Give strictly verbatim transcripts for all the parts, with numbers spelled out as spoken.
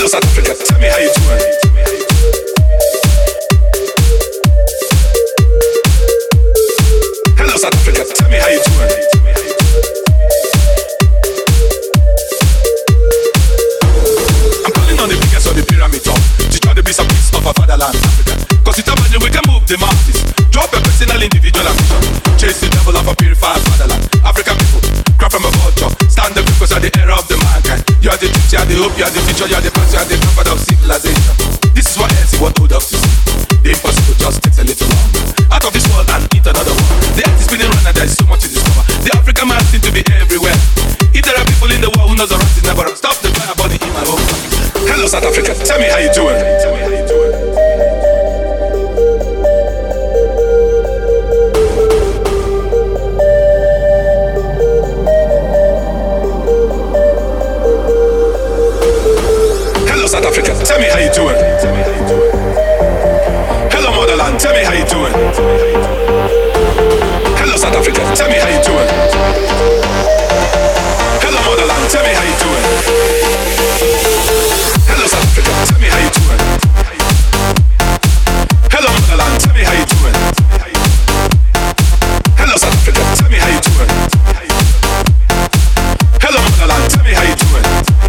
Hello South Africa, tell me how you doing. Hello South Africa, tell me how you doing. I'm calling on the biggest of the pyramid top to try to be some piece of our fatherland, Africa. Cause it's imagine we can move the mountains, drop a personal, individual ambition, chase the devil of a purified fatherland. African people, cry from a vulture, stand up because of the era of the mankind. You are the truth, you are the hope, you are the future, you are the past, you are the comfort of civilization. This is what else you want old us to see. The impossible just takes a little longer. Out of this world and into another one. The earth is spinning round and there is so much to discover. The African man seems to be everywhere. If there are people in the world who knows the right is never wrong, stop the fire burning in my home. Hello South Africa, tell me how you doing. Tell me how you doing. Hello South Africa, tell me how you doing. Tell me how you doing. Hello motherland, tell me how you doing. Hello South Africa, tell me how you doing. Hello motherland, tell me how you doing. Hello South Africa, tell me how you doing. Hello motherland, tell me how you doing. Hello South Africa, tell me how you doing. Hello motherland, tell me how you doing.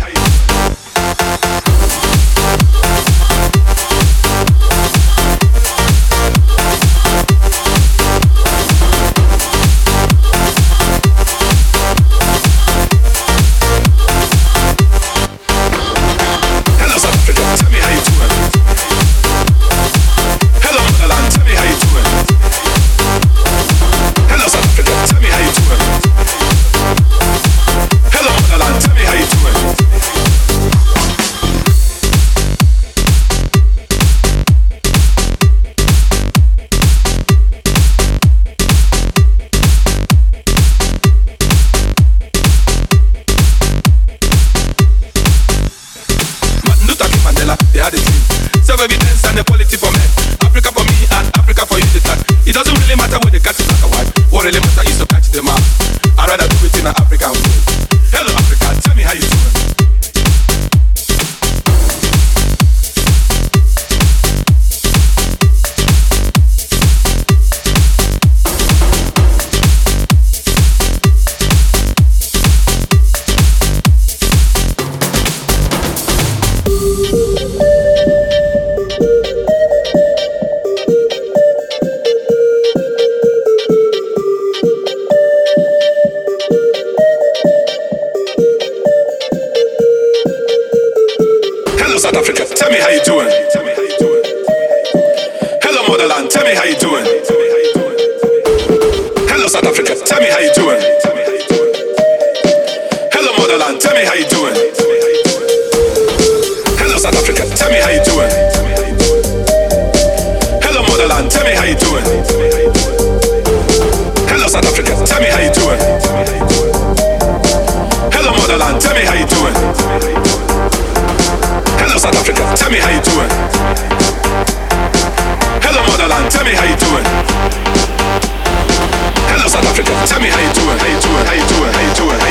They had a dream, self-evidence and equality for men. Africa for me and Africa for you, this land. It doesn't really matter where they catch it like a white. What really matters is to catch them out. I'd rather do it in an African way. Hello Africa, tell me how you doing. South Africa, tell me how you doing. Tell me how you doing. Hello motherland, tell me how you doing. Hello South Africa, tell me how you doing. Hello motherland, tell me how you doing. Hello South Africa, tell me how you doing. Hello motherland, tell me how you doing. Hello South Africa, tell me how you doing. Hello motherland, tell me how you doing. Hello South Africa, tell me how you doing. Hello motherland, tell me how you doing. Hello South Africa, tell me how you doing. How you doing? How you doing? How you doing?